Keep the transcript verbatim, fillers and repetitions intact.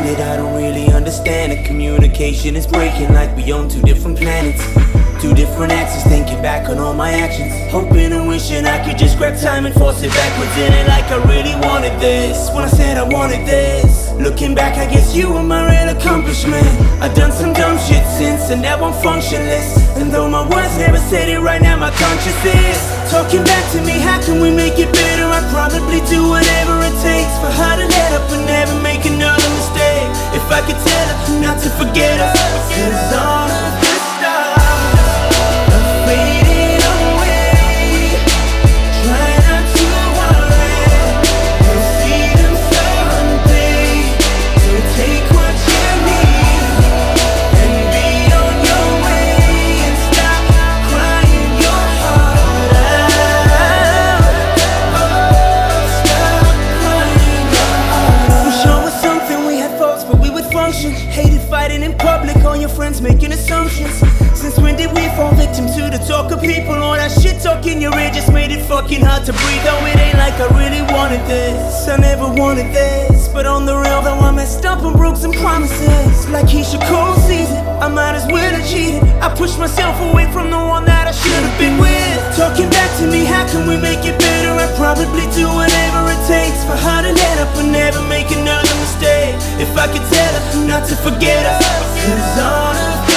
that I don't really understand. The communication is breaking like we on two different planets. Two different axes, thinking back on all my actions. Hoping and wishing I could just grab time and force it backwards. It ain't like I really wanted this when I said I wanted this. Looking back, I guess you were my real accomplishment. I've done some dumb shit since, and now I'm functionless. And though my words never said it, right now my conscience is talking back to me. How can we make it better? I'd probably do whatever it takes for her to let up and never make another mistake. If I could tell her not to forget us, 'cause all of the stars are fading away. Try not to worry, you'll see them someday. So take what you need and be on your way, and stop crying your heart out. Stop crying your heart out. Wish I was something, we had faults but we would function. Hated fighting in public, all your friends making assumptions. Since when did we fall victim to the talk of people? All that shit talk in your ear just made it fucking hard to breathe. Oh, it ain't like I really wanted this, I never wanted this. But on the real though, I messed up and broke some promises. Like Keisha Cole sees it, I might as well have cheated. I pushed myself away from the one that I should have been with. Talking back to me, how can we make it better? I'd probably do whatever it takes for her to let up and never make another mistake. If I could tell her not to forget us, 'cause all of